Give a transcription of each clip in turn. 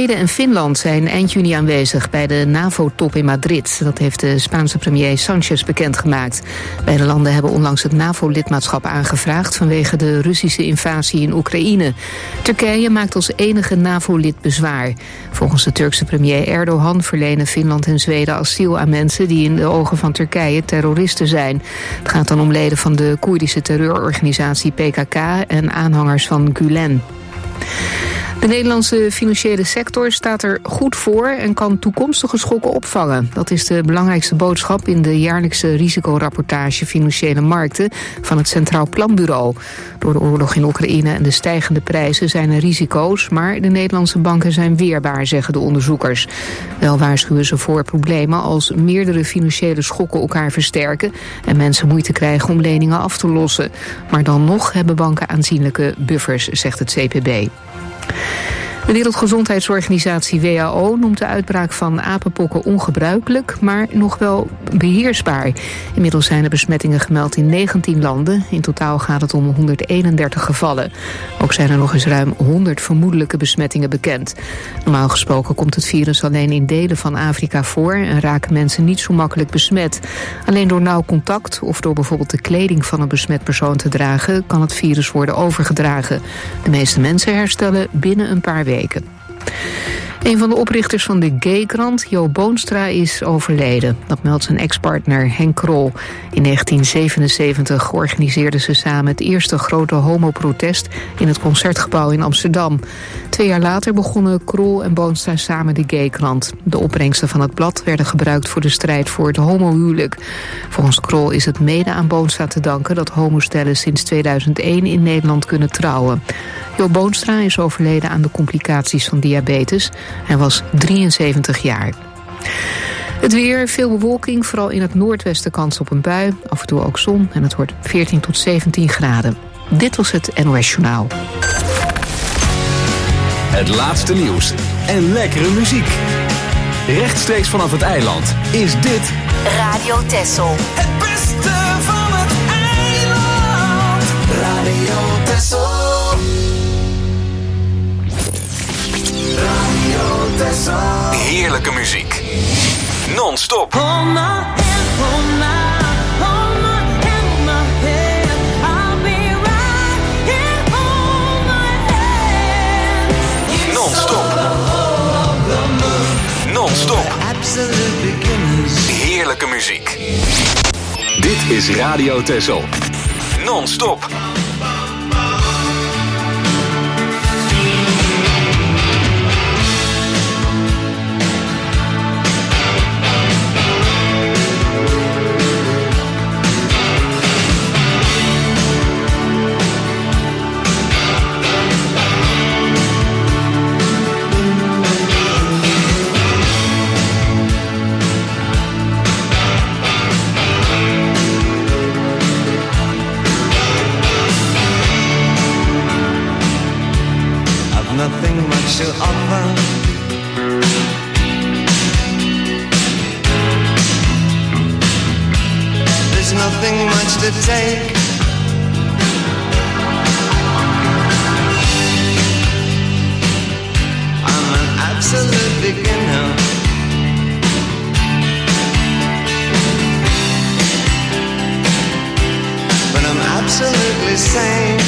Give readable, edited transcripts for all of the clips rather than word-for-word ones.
Zweden en Finland zijn eind juni aanwezig bij de NAVO-top in Madrid. Dat heeft de Spaanse premier Sanchez bekendgemaakt. Beide landen hebben onlangs het NAVO-lidmaatschap aangevraagd vanwege de Russische invasie in Oekraïne. Turkije maakt als enige NAVO-lid bezwaar. Volgens de Turkse premier Erdogan verlenen Finland en Zweden asiel aan mensen die in de ogen van Turkije terroristen zijn. Het gaat dan om leden van de Koerdische terreurorganisatie PKK en aanhangers van Gulen. De Nederlandse financiële sector staat er goed voor en kan toekomstige schokken opvangen. Dat is de belangrijkste boodschap in de jaarlijkse risicorapportage Financiële Markten van het Centraal Planbureau. Door de oorlog in Oekraïne en de stijgende prijzen zijn er risico's, maar de Nederlandse banken zijn weerbaar, zeggen de onderzoekers. Wel waarschuwen ze voor problemen als meerdere financiële schokken elkaar versterken en mensen moeite krijgen om leningen af te lossen. Maar dan nog hebben banken aanzienlijke buffers, zegt het CPB. De Wereldgezondheidsorganisatie WHO noemt de uitbraak van apenpokken ongebruikelijk, maar nog wel beheersbaar. Inmiddels zijn er besmettingen gemeld in 19 landen. In totaal gaat het om 131 gevallen. Ook zijn er nog eens ruim 100 vermoedelijke besmettingen bekend. Normaal gesproken komt het virus alleen in delen van Afrika voor en raken mensen niet zo makkelijk besmet. Alleen door nauw contact of door bijvoorbeeld de kleding van een besmet persoon te dragen kan het virus worden overgedragen. De meeste mensen herstellen binnen een paar weken. Een van de oprichters van de Gaykrant, Jo Boonstra, is overleden. Dat meldt zijn ex-partner Henk Krol. In 1977 organiseerden ze samen het eerste grote homoprotest in het Concertgebouw in Amsterdam. 2 jaar later begonnen Krol en Boonstra samen de Gaykrant. De opbrengsten van het blad werden gebruikt voor de strijd voor het homohuwelijk. Volgens Krol is het mede aan Boonstra te danken dat homostellen sinds 2001 in Nederland kunnen trouwen. Jo Boonstra is overleden aan de complicaties van diabetes. Hij was 73 jaar. Het weer, veel bewolking, vooral in het noordwesten kans op een bui. Af en toe ook zon en het wordt 14 tot 17 graden. Dit was het NOS Journaal. Het laatste nieuws en lekkere muziek. Rechtstreeks vanaf het eiland is dit Radio Texel. Het beste van het eiland. Radio Texel. Radio Texel. heerlijke muziek. Non-stop. Non-stop. Heerlijke muziek. Dit is Radio Texel. Non-stop. Nothing much to offer. There's nothing much to take. I'm an absolute beginner. But I'm absolutely sane.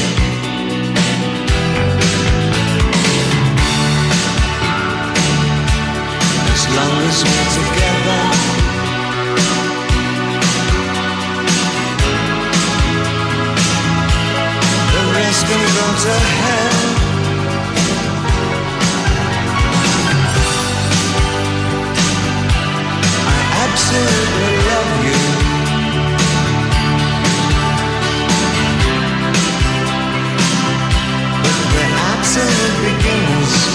As long as we're together, the rest can go to hell. I absolutely love you. But we're absolute beginners.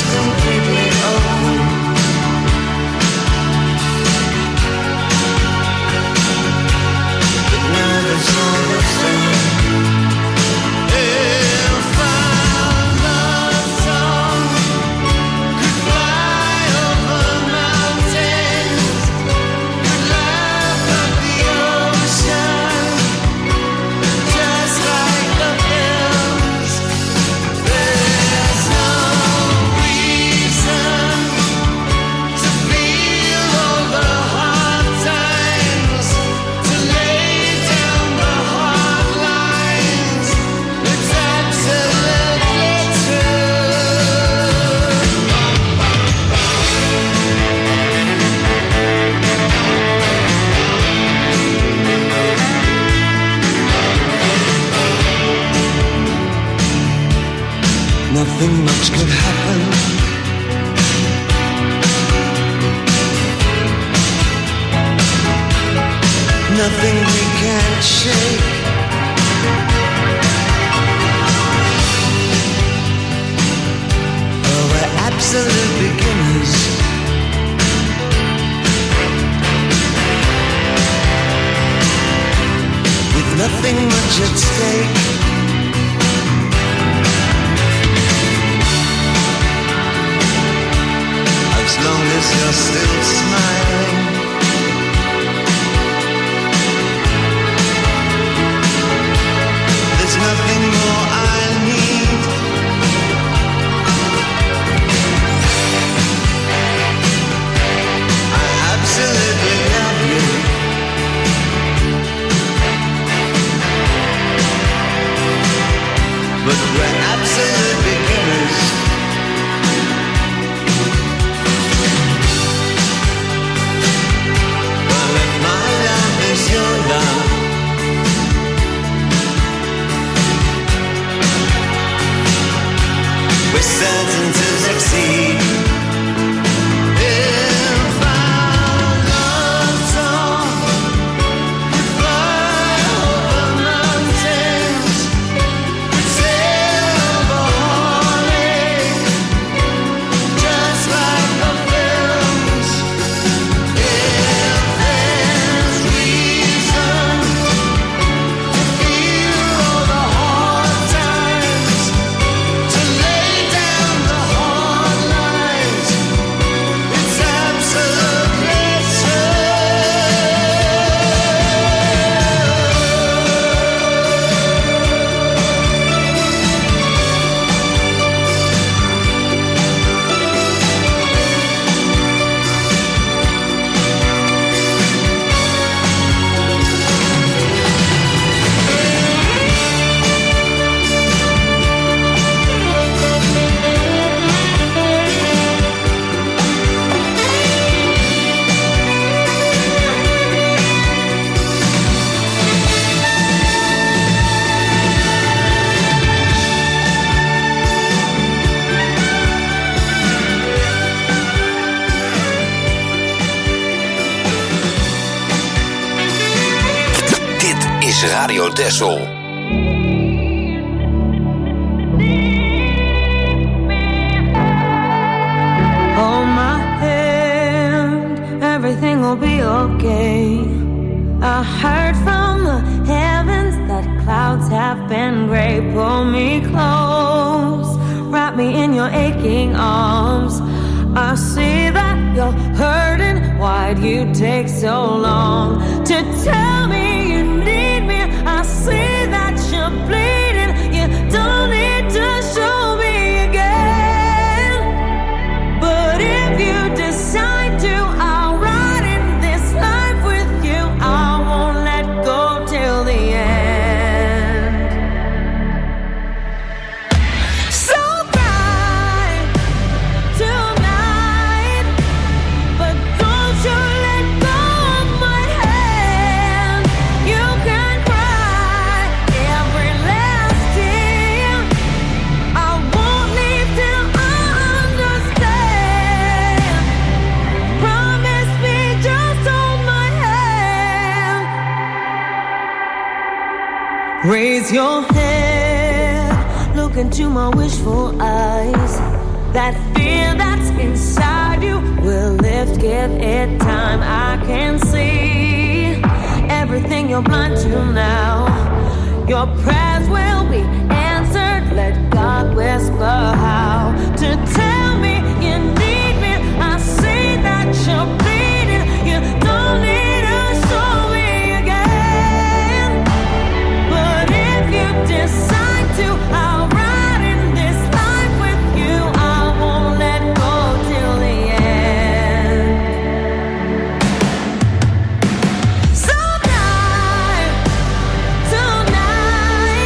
Completely open. nothing much could happen. Nothing we can't shake. Oh, we're absolute beginners. With nothing much at stake. As long as you're still smiling. There's nothing more I need. I absolutely love you. But we're absolute beginners. Well, if my love is your love, we're certain to succeed. If our love song could fly over mountains, could sail over heartache, just like the films. If there's reason to feel all the hard times, to lay down the hard lines, it's absolutely true. Dit is Radio Texel. Hold my hand, everything will be okay. I heard from the heavens that clouds have been gray. Pull me close, wrap me in your aching arms. I see that you're hurting. Why'd you take so long to tell me you need me? I see that you're bleeding. You don't need to show me again. But if you decide to, I'll ride in this life with you. I won't let go till the end. So cry tonight, but don't you let go of my hand. You can cry every last tear. I won't leave till I understand. Promise me, just hold my hand. Raise your head, look into my wishful eyes. That fear that's inside you will lift, give it time. I can see everything you're blind to now. Your prayers will be answered. Let God whisper how to tell me you need me. I see that you're bleeding. You don't need to show me again. But if you decide to, I'll ride in this life with you. I won't let go till the end. So cry tonight,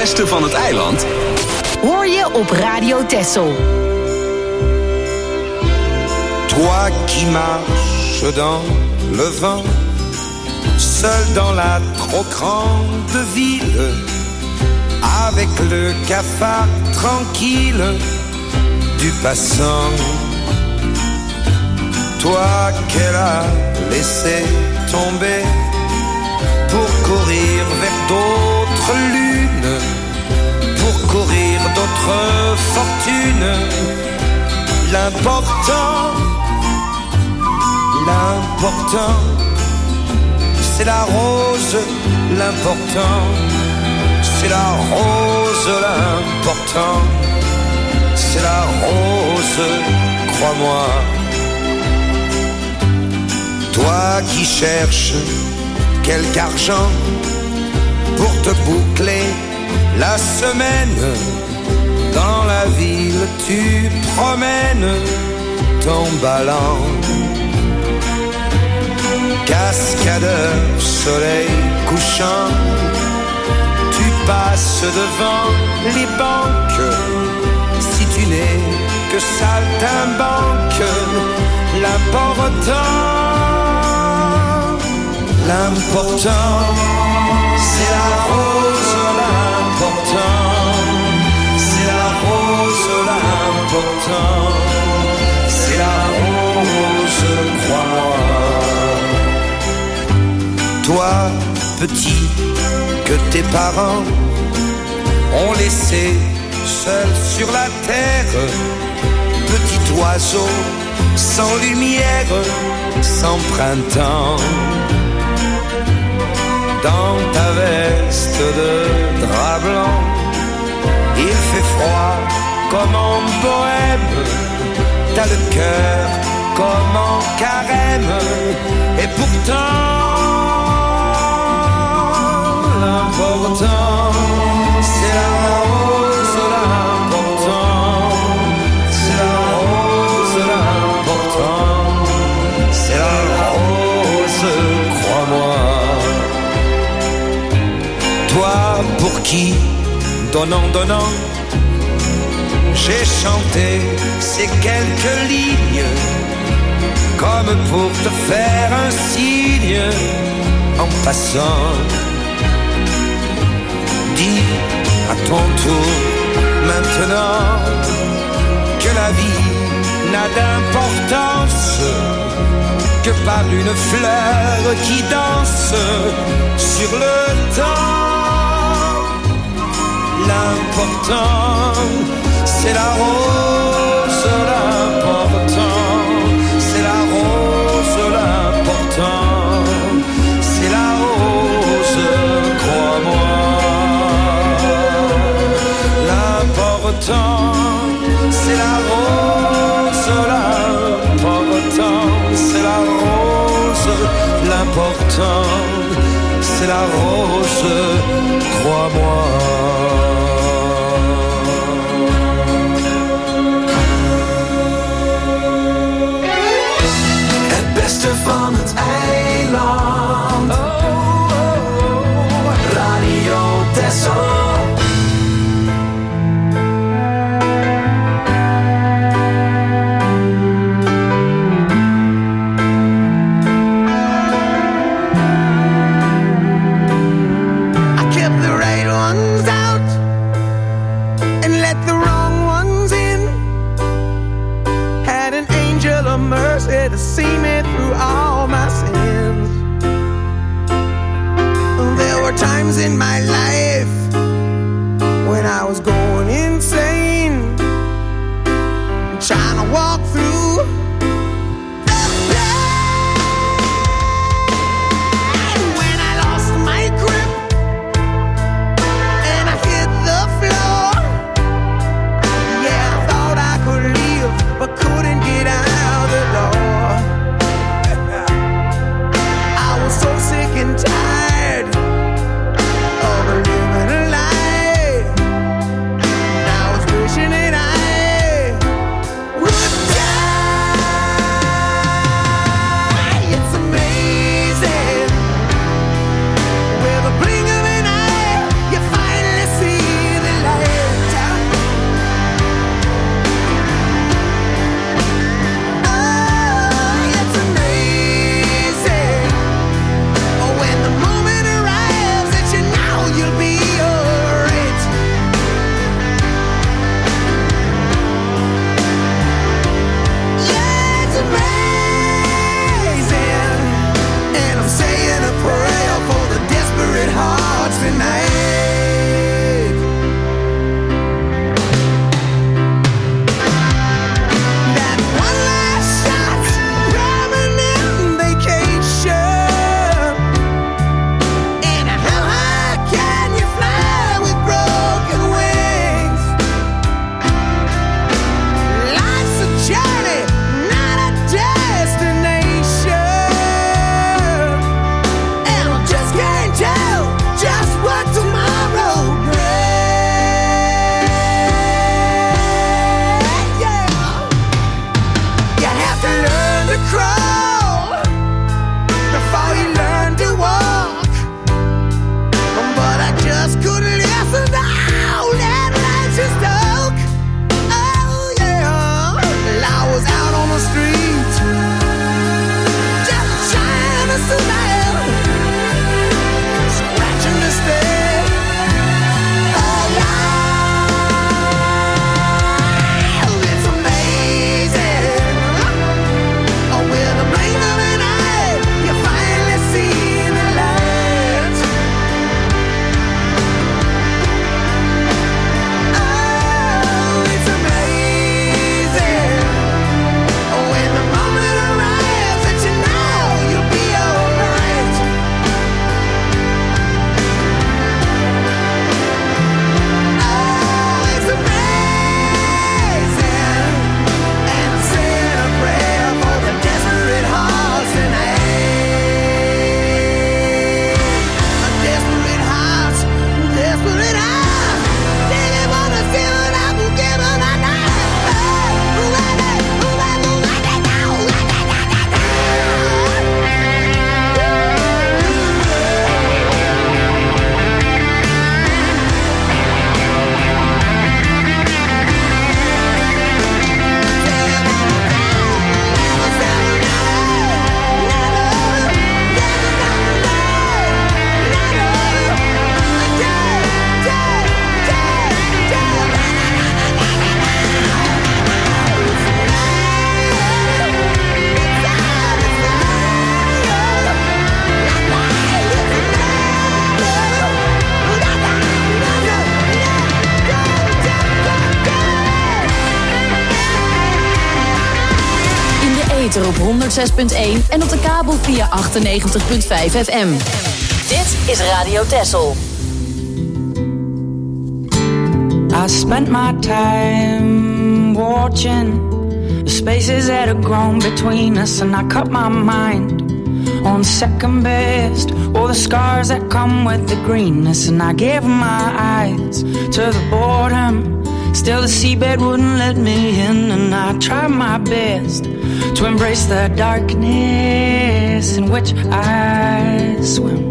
beste van het eiland hoor je op Radio Texel. Toi qui marches dans le vent, seul dans la trop grande ville, avec le cafard tranquille du passant. Toi qu'elle a laissé tomber pour courir vers d'autres lunes, pour courir d'autres fortunes. L'important, c'est la rose. L'important, c'est la rose. L'important, c'est la rose, crois-moi. Toi qui cherches quelque argent pour te boucler la semaine, dans la ville tu promènes ton ballon. Cascadeur, soleil couchant, tu passes devant les banques. Si tu n'es que saltimbanque, l'important, c'est la rose. L'important, c'est la rose. L'important, c'est la rose, crois-moi. Toi, petit, que tes parents ont laissé seul sur la terre, petit oiseau sans lumière, sans printemps. Dans ta veste de drap blanc, il fait froid comme en bohème. T'as le cœur comme en carême. Et pourtant, l'important, c'est la rose. L'important, c'est la rose. L'important, c'est la rose, crois-moi. Toi pour qui, donnant, j'ai chanté ces quelques lignes, comme pour te faire un signe en passant. Dis à ton tour maintenant que la vie n'a d'importance que par une fleur qui danse sur le temps. L'important, c'est la rose. L'important, c'est la rose. L'important, c'est la rose, crois-moi. L'important, c'est la rose. L'important, c'est la rose. L'important, c'est la rose, crois-moi. Van het eiland. Radio Texel. I kept the right ones out and let the wrong ones in. Had an angel of mercy to see me through all my sins. ether op 106.1 en op de kabel via 98.5 FM. Dit is Radio Texel. I spent my time watching the spaces that have grown between us, and I cut my mind on second best, all the scars that come with the greenness, and I gave my eyes to the boredom. Still the seabed wouldn't let me in, and I tried my best to embrace the darkness in which I swim.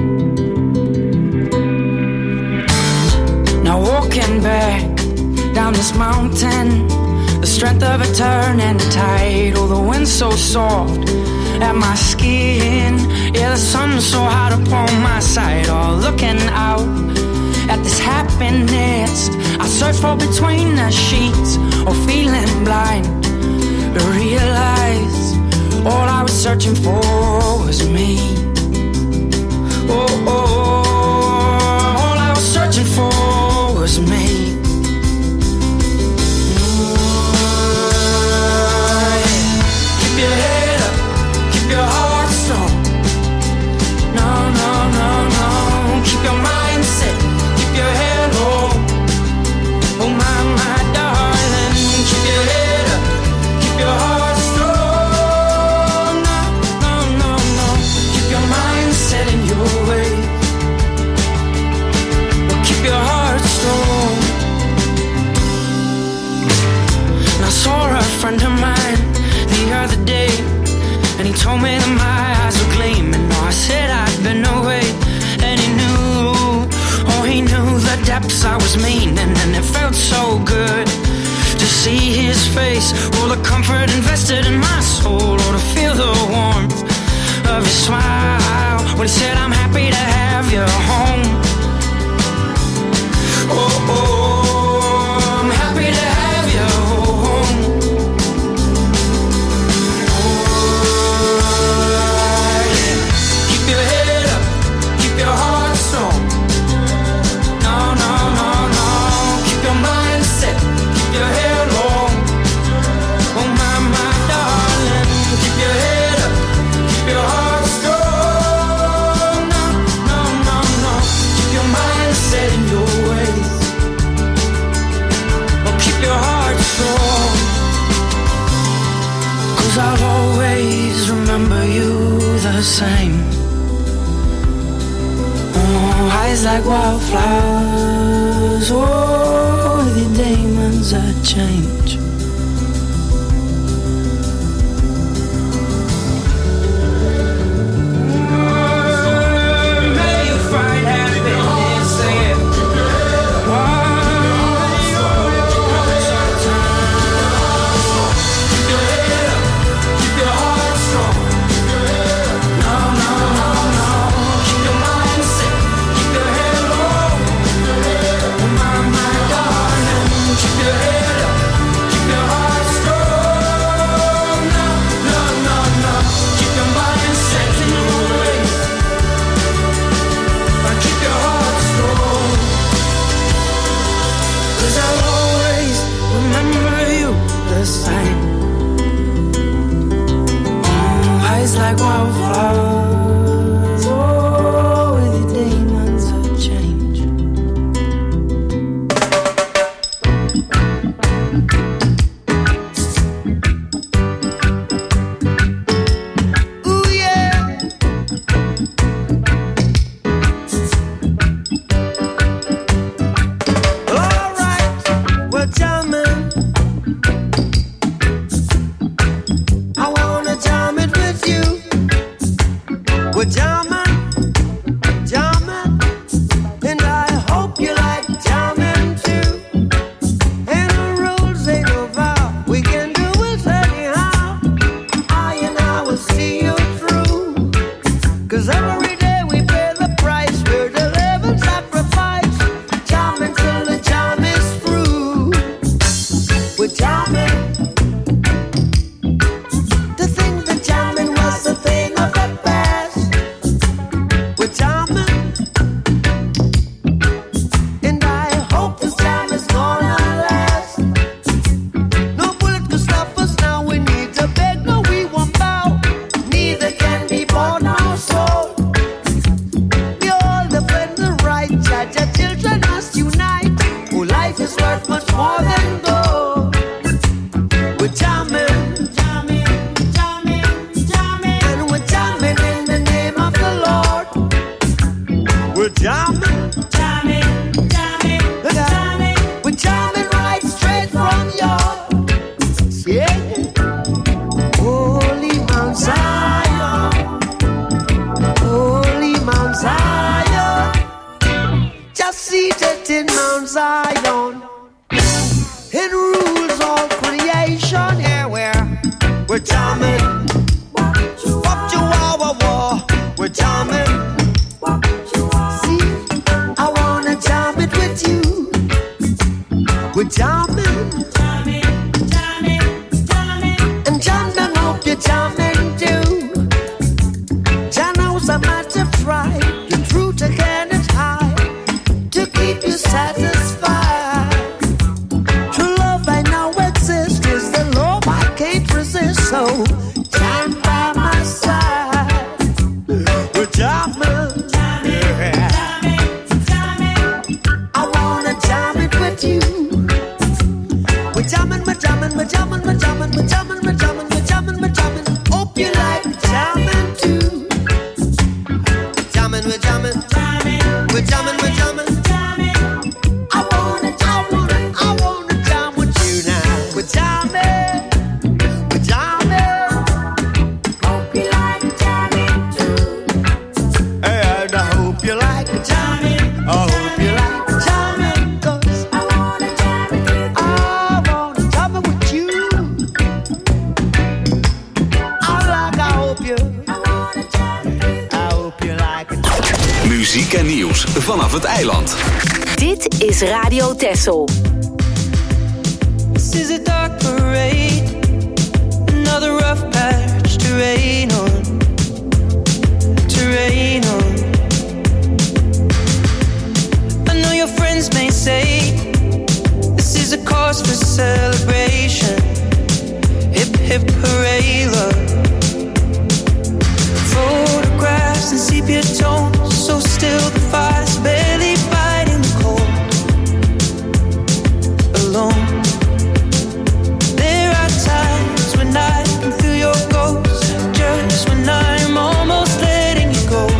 Now walking back down this mountain, the strength of a turning tide, oh the wind's so soft at my skin, yeah the sun's so hot upon my side, oh looking out at this happiness I search for between the sheets, or feeling blind to realize all I was searching for was me. Oh, all I was searching for was me. Keep your head up, keep your heart strong. No, no, no, no. Keep your mind set, keep your head low. Oh my darling, keep your head up, keep your heart strong. No, no, no, no. Keep your mind set in your way. But keep your heart strong. And I saw a friend of mine the other day, and he told me that my eyes were gleaming. No, I said I'd been away, and he knew, oh he knew the depths I was meaning, and it felt so good to see his face, all the comfort invested in my soul, or to feel the warmth of his smile when he said I'm happy to have you home. Oh, I'm happy to have you home. Keep your head up, keep your heart strong. No, no, no, no. Keep your mind set, keep your head long. Oh my darling, keep your head up, keep your heart strong. No, no, no, no. Keep your mind set in your ways. Oh, keep your heart strong. 'Cause I'll always remember you the same. Oh, eyes like wildflowers, oh, the demons that change. May you find happiness in keep your head up, keep your heart strong. No, no, no, no. Keep your mind set, keep your head low. Oh my darling, keep your head up, keep your heart strong. No, no, no, no. Keep your mind set in your ways. But keep your heart strong. 'Cause I'll always remember you the same. Oh, eyes like wildflowers, oh, with the demons of change. Ooh yeah. All right, well jamming. I wanna jam it with you. We're jamming, jamming, and I hope you like jamming too. And the rules ain't no vow, we can do it anyhow. I and I will see you through. 'Cause every day we pay the price, we're the living sacrifice. Jamming till the jam is through. We're jamming. To think that jamming was the thing of the past. We're jamming, and I hope this jam is gonna last. No bullet can stop us now. We need to beg, no, we nieuws vanaf het eiland. Dit is Radio Texel. This is a dark parade, another rough patch to rain on, to rain on. I know your friends may say this is a cause for celebration. Hip hip hooray, love. Photographs and sepia tones, so still the fire's barely fighting the cold. Alone. There are times when I can feel your ghost, just when I'm almost letting you go.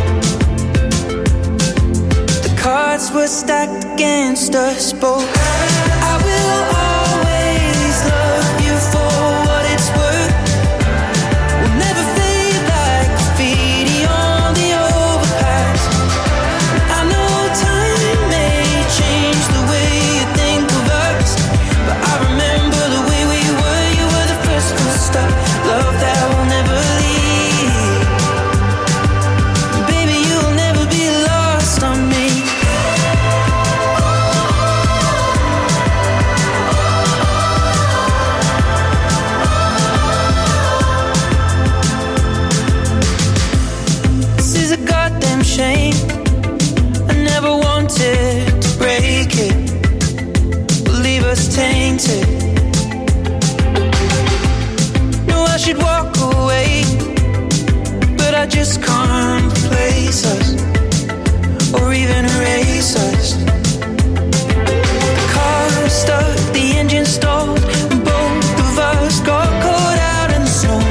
The cards were stacked against us both. I will always love you for what it's worth. We'll never fade like graffiti on the overpass. I know time may change the way you think of us, but I remember the way we were. You were the first full stop, love that will never leave. Baby, you'll never be lost on me. This is a goddamn shame. I never wanted to break it, leave us tainted. No, I should walk away, but I just can't replace us or even erase us. The car stuck, the engine stalled, and both of us got caught out in the snow.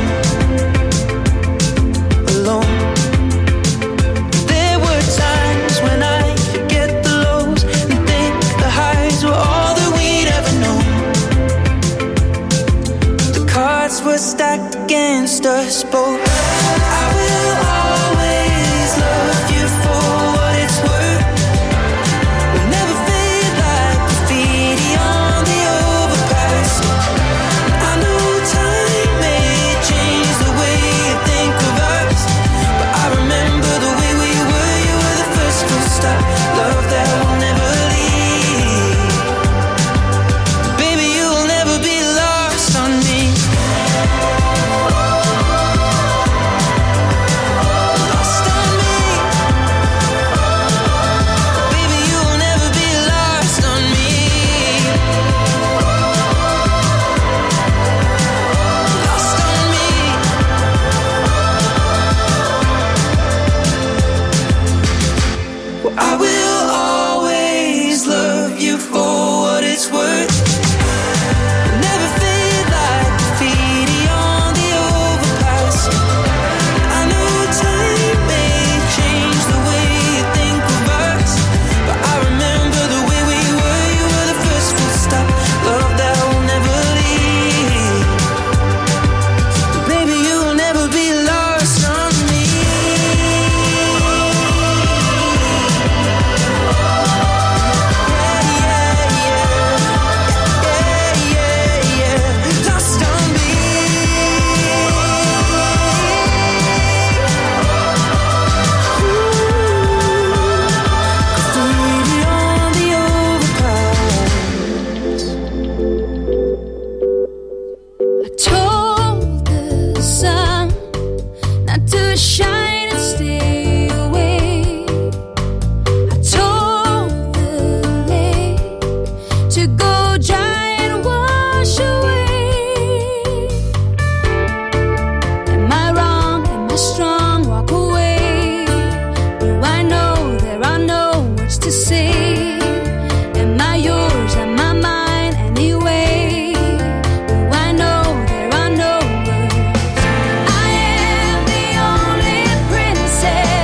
Alone. There were times when I forget the lows and think the highs were all that we'd ever known. The cards were stacked against us both. I will always love you for what it's worth. We'll never fade like graffiti on the overpass. I know time may change the way you think of us, but I remember the way we were. You were the first full stop, love that will never leave. Baby, you will never be lost on me. Lost on me. Baby, you will never be lost on me. Lost on me. Well, I will always love you for what it's worth. Never fade like graffiti on the overpass. I know time may change the way you think of us, but I remember the way we were. You were the first full stop, love that will never leave. Baby, you will never be lost on me. Lost on me. Graffiti on the overpass. I told the sun not to shine and stay away. I told the lake to go dry and wash away. Am I wrong? Am I strong? Walk away. Do I know there are no words to say? Am I yours? Am I mine anyway? Do I know there are no words? I am the only princess.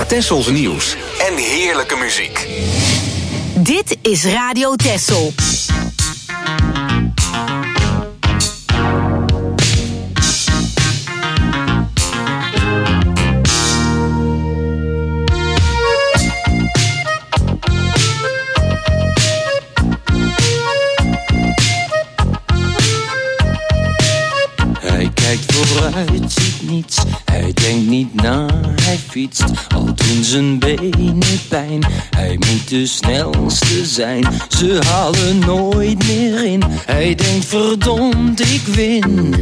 Tessels nieuws en heerlijke muziek. Dit is Radio Tessel. Hij kijkt vooruit, ziet niets. Hij denkt niet na, hij fietst. Al doen zijn benen pijn. Hij moet de snelste zijn. Ze halen nooit meer in. Hij denkt verdomd, ik win.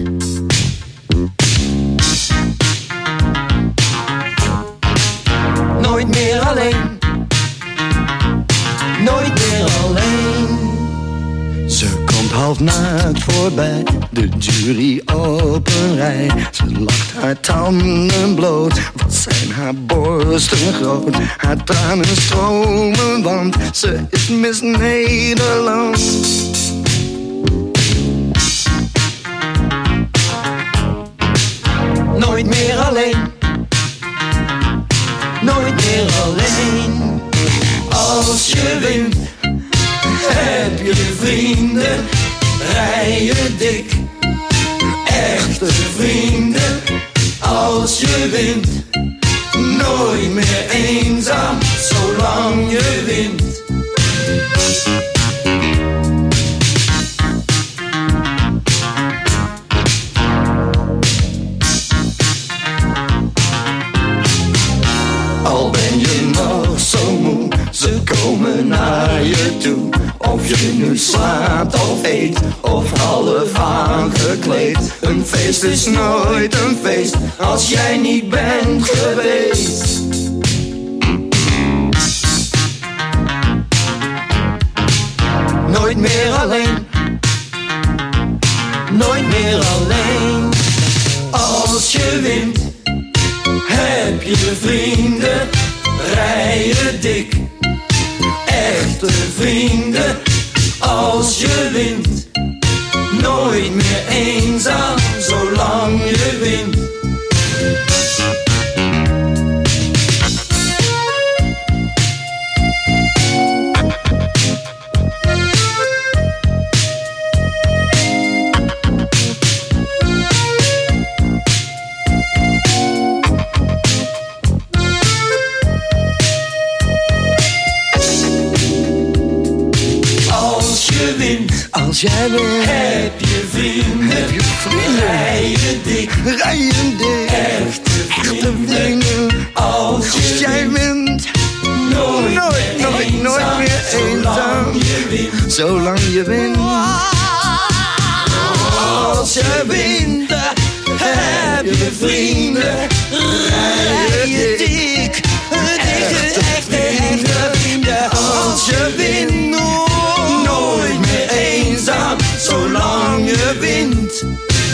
Nooit meer alleen. Nooit meer alleen. Ze komt half naakt voorbij, de jury op een rij. Ze lacht haar tanden bloot, wat zijn haar borsten groot. Haar tranen stromen, want ze is Miss Nederland. Nooit meer alleen. Nooit meer alleen. Als je wint, heb je vrienden, rij je dik. Echte vrienden, als je wint. Nooit meer eenzaam, zolang je wint. Al ben je nog zo moe, ze komen naar je toe. Of je nu slaapt of eet, of half aangekleed. Een feest is nooit een feest, als jij niet bent geweest. Nooit meer alleen. Nooit meer alleen. Als je wint, heb je vrienden, rij je dik. Echte vrienden, als je wint. Nooit meer eenzaam, zolang je wint. Als jij wint, heb je vrienden, rij je dik. Rij je dik. Echte vrienden, als jij wint. Nooit meer eenzaam, zolang je wint. Als je wint, heb je vrienden, rij je dik. Echte vrienden, als je wint. Nooit meer eenzaam, zolang je wint.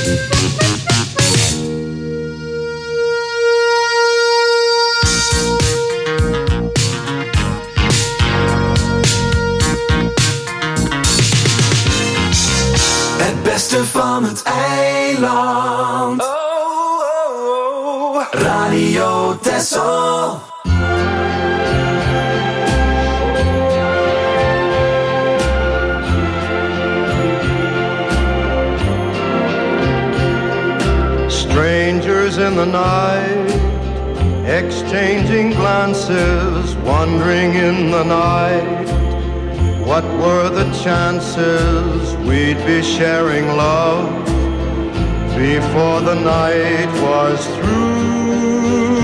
Het beste van het eiland. Radio Tessel. Strangers in the night, exchanging glances, wandering in the night. What were the chances we'd be sharing love before the night was through?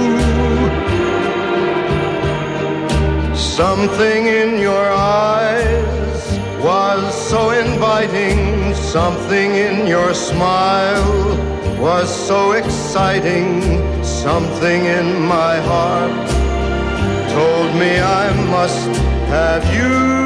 Something in your eyes was so inviting, something in your smile was so exciting, something in my heart told me I must have you.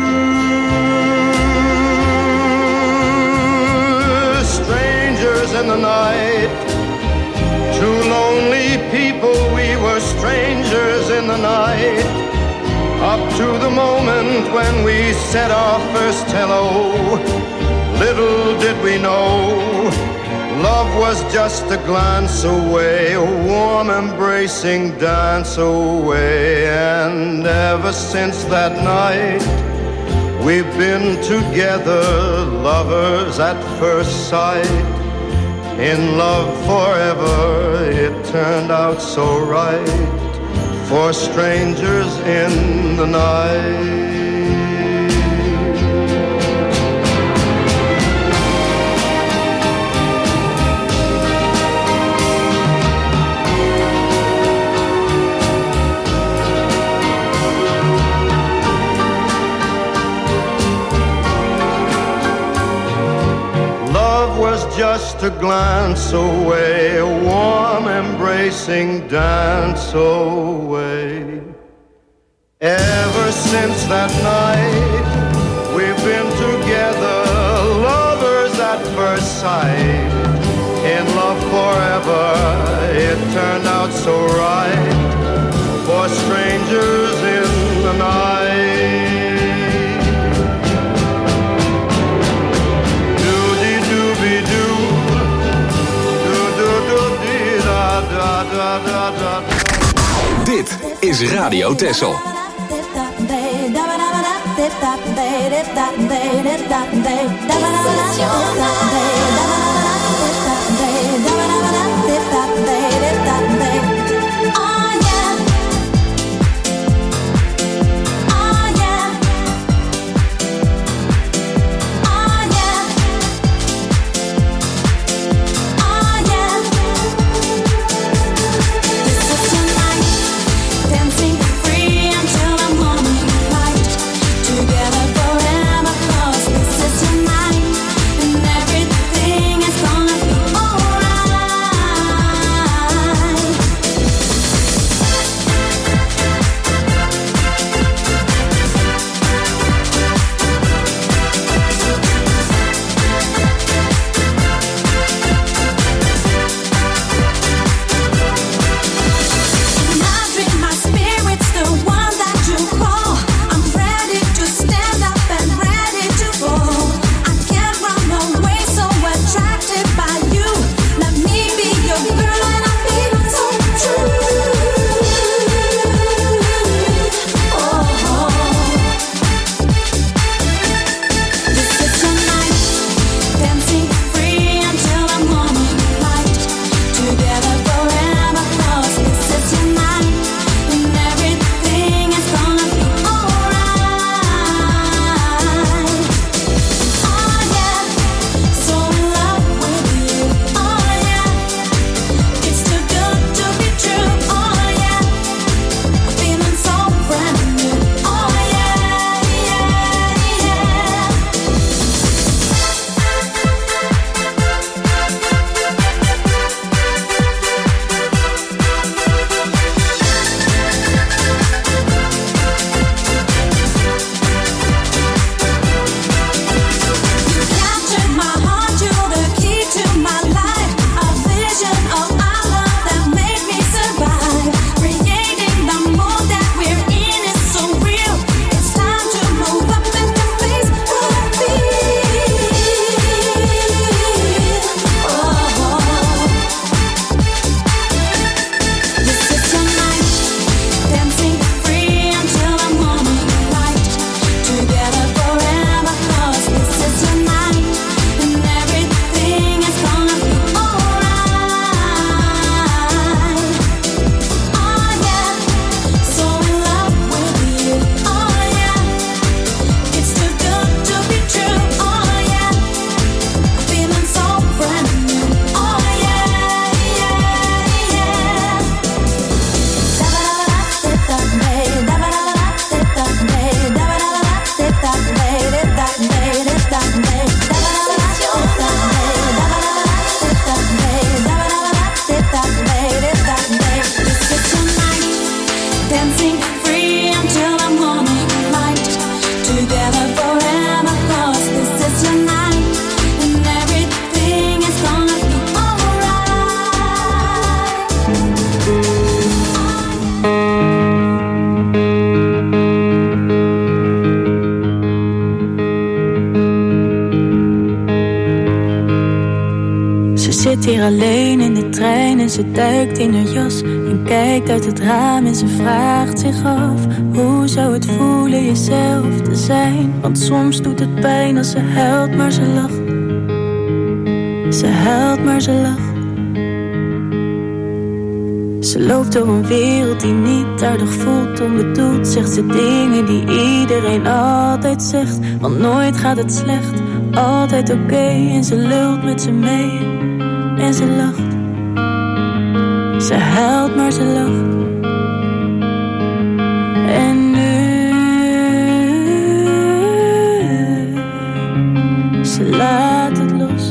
Strangers in the night, two lonely people, we were strangers in the night. Up to the moment when we said our first hello, little did we know Love was just a glance away, a warm embracing dance away. And ever since that night, we've been together, lovers at first sight. In love forever, it turned out so right, for strangers in the night. Just a glance away, a warm embracing dance away. Ever since that night, we've been together, lovers at first sight. In love forever, it turned out so right, for strangers in the night. Dit is Radio Texel. Together forever, 'cause this is your night, and everything zit hier alleen in de trein en ze duikt in haar jas en kijkt uit het raam en ze vraagt zich af: hoe zou het voelen jezelf te zijn? Want soms doet het pijn als ze huilt, maar ze lacht. Ze huilt, maar ze lacht. Ze loopt door een wereld die niet aardig voelt. Onbedoeld zegt ze dingen die iedereen altijd zegt. Want nooit gaat het slecht, altijd oké. En ze lult met ze mee en ze lacht. Ze huilt, maar ze lacht. En nu ze laat het los.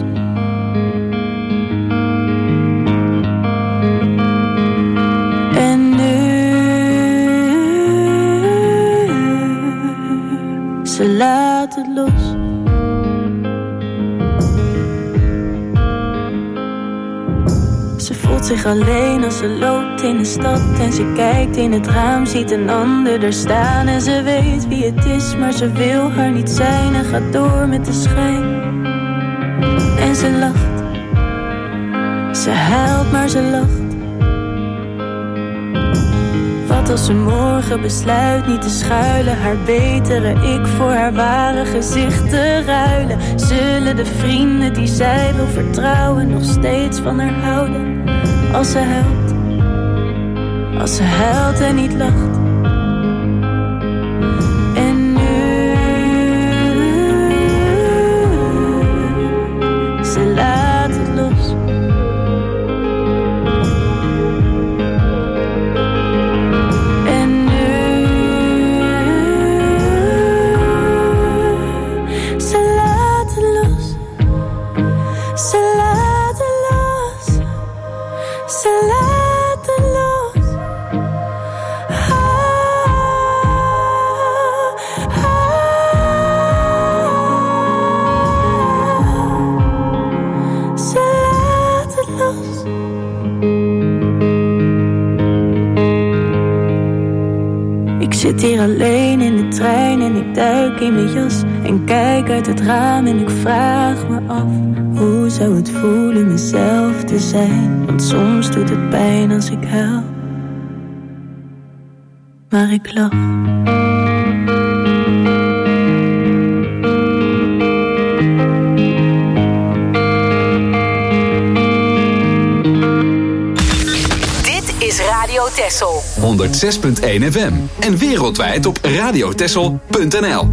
En nu ze laat het los. Ze voelt zich alleen als ze loopt in de stad en ze kijkt in het raam, ziet een ander daar staan en ze weet wie het is, maar ze wil haar niet zijn en gaat door met de schijn. En ze lacht, ze huilt, maar ze lacht. Wat als ze morgen besluit niet te schuilen, haar betere ik voor haar ware gezicht te ruilen? Zullen de vrienden die zij wil vertrouwen nog steeds van haar houden? Als ze huilt en niet lacht. En nu ze laat het los. En nu ze laat het los. Ze laat het los. Ze laat het los. Ze laat het los. Ik zit hier alleen in de trein en ik duik in mijn jas en kijk uit het raam en ik vraag me af: hoe zou het voelen mezelf te zijn? Want soms doet het pijn als ik huil, maar ik lach. Dit is Radio Texel. 106.1 FM en wereldwijd op radiotexel.nl.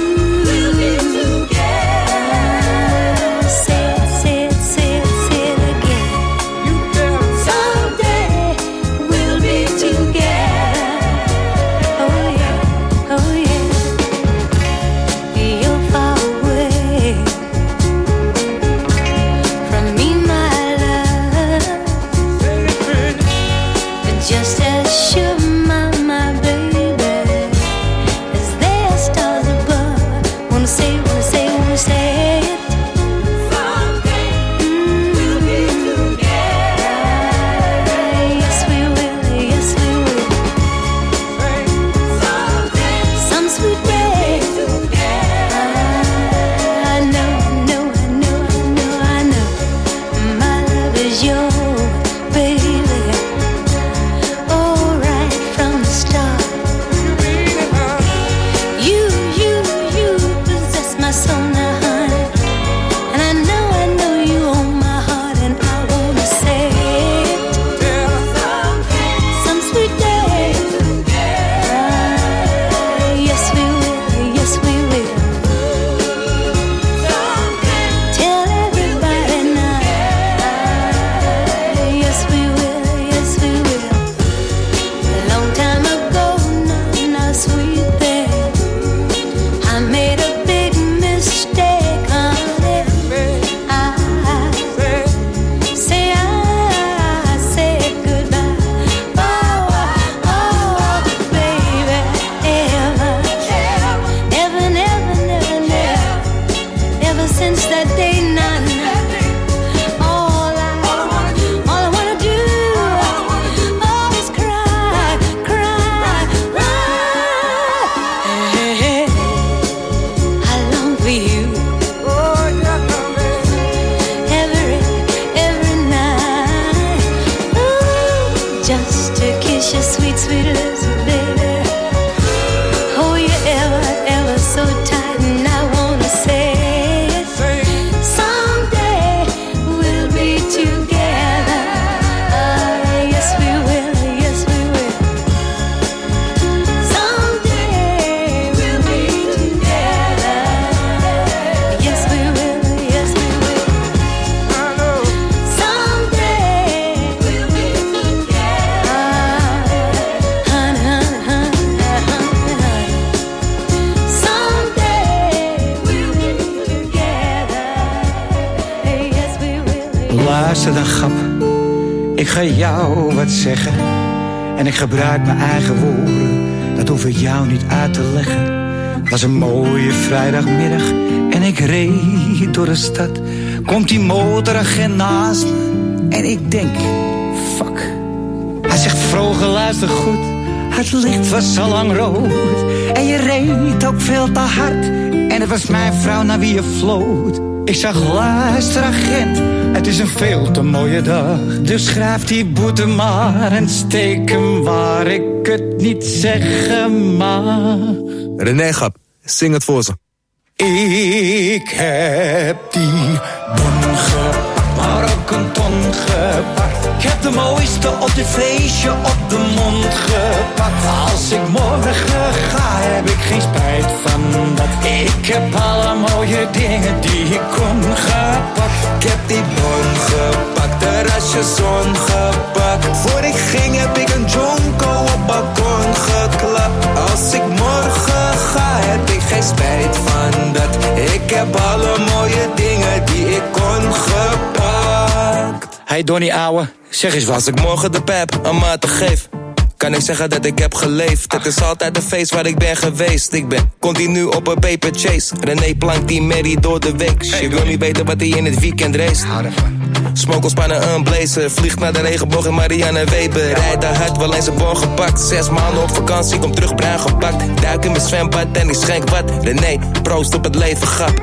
Say since that day, none. All I wanna do is cry, cry, cry. Hey, I long for you. Every night. Ooh, just to kiss your sweet, sweet lips, baby. Oh, you ever so tight, and I wanna say it. Someday we'll be together. Yes we will, yes we will. Someday we'll be together. Yes we will, yes we will. Someday we'll be together. Honey, honey, honey, honey. Someday we'll be together. Yes we will. Luister dan, grap. Ik ga jou wat zeggen. En ik gebruik mijn eigen woorden. Dat hoef ik jou niet uit te leggen. Het was een mooie vrijdagmiddag. En ik reed door de stad. Komt die motoragent naast me. En ik denk, fuck. Hij zegt, vroeger luister goed. Het licht was al lang rood. En je reed ook veel te hard. En het was mijn vrouw naar wie je floot. Ik zag, luister agent, het is een veel te mooie dag. Dus schrijf die boete maar en steek hem waar ik het niet zeggen mag. René Gap, zing het voor ze. Ik heb die bon gepakt, maar ook een ton gepakt. Ik heb de mooiste op dit feestje op de mond gepakt. Als ik morgen ga, heb ik geen spijt van dat. Ik heb alle mooie dingen die ik kon gepakt. Ik heb die bon gepakt, terrasje zon gepakt. Voor ik ging heb ik een jonko op balkon geklapt. Als ik morgen ga, heb ik geen spijt van dat. Ik heb alle mooie dingen die ik kon gepakt. Hey Donnie ouwe, zeg eens wat. Als ik morgen de pep een maat geef, kan ik zeggen dat ik heb geleefd. Het is altijd een feest waar ik ben geweest. Ik ben continu op een paper chase. René plankt die merrie door de week. Je wil niet weten wat hij in het weekend race. Smokelspannen een blazer. Vliegt naar de regenboog in Marianne Weber. Rijdt daar hard, wel eens een bon gepakt. 6 maanden op vakantie, kom terug bruin gepakt. Duik in mijn zwembad en ik schenk wat. René, proost op het leven, grap.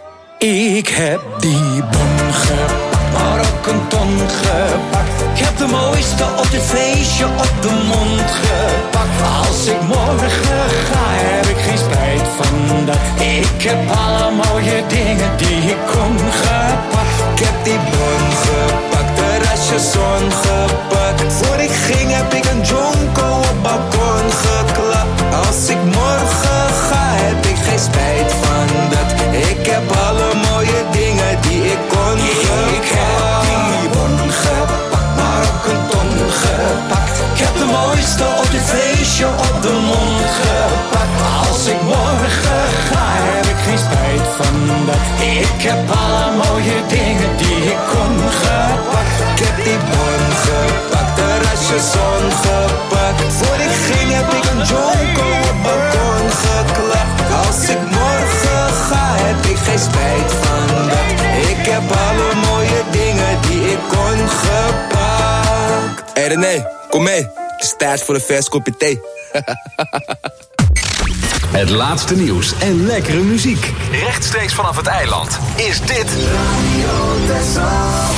Ik heb die bon gepakt, maar ook een ton gepakt. Ik heb de mooiste op dit feestje op de mond gepakt. Als ik morgen ga, heb ik geen spijt van dat. Ik heb alle mooie dingen die ik kon gepakt. Ik heb die bon gepakt, terrasje zon gepakt. Voor ik ging heb ik een jonko op balkon geklapt. Als ik morgen ga, heb ik geen spijt van dat. Ik heb alle mooie dingen die ik kon gepakt. Ik heb die bon gepakt, maar ook een ton gepakt. Ik heb de mooiste op dit feestje op de mond gepakt. Als ik morgen ga, heb ik geen spijt van dat. Ik heb alle mooie dingen die ik kon gepakt. Ik heb die bon gepakt, terrasje zon gepakt. Voor ik ging heb ik een jonko op balkon geklapt. Als ik morgen ga, heb ik geen spijt van dat. Ik heb alle mooie dingen die ik kon gepakt. Hey René, kom mee. Het is tijd voor een vers kopje thee. Het laatste nieuws en lekkere muziek. Rechtstreeks vanaf het eiland is dit Radio Texel.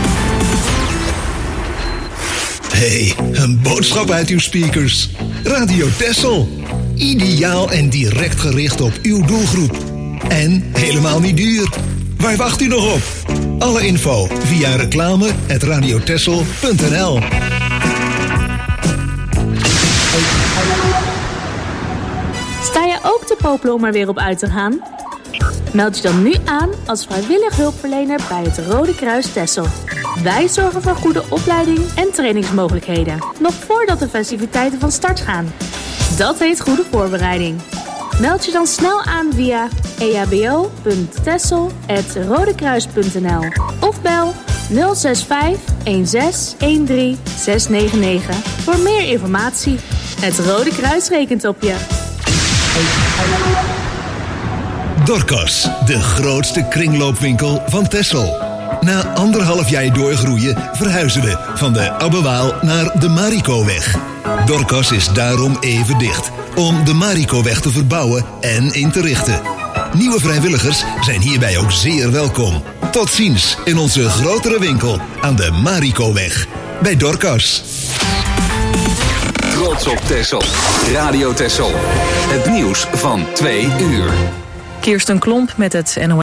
Hey, een boodschap uit uw speakers. Radio Texel. Ideaal en direct gericht op uw doelgroep. En helemaal niet duur. Waar wacht u nog op? Alle info via reclame@radiotexel.nl. Sta je ook te popelen om er weer op uit te gaan? Meld je dan nu aan als vrijwillig hulpverlener bij het Rode Kruis Texel. Wij zorgen voor goede opleiding en trainingsmogelijkheden, nog voordat de festiviteiten van start gaan. Dat heet goede voorbereiding. Meld je dan snel aan via ehbo.texel@rodekruis.nl of bel 065 16 13 699 voor meer informatie. Het Rode Kruis rekent op je. Dorcas, de grootste kringloopwinkel van Texel. Na 1,5 jaar doorgroeien verhuizen we van de Abbewaal naar de Marikoweg. Dorcas is daarom even dicht, om de Marikoweg te verbouwen en in te richten. Nieuwe vrijwilligers zijn hierbij ook zeer welkom. Tot ziens in onze grotere winkel aan de Marikoweg. Bij Dorcas. Trots op Texel. Radio Texel. Het nieuws van 2 uur. Kirsten Klomp met het NOS.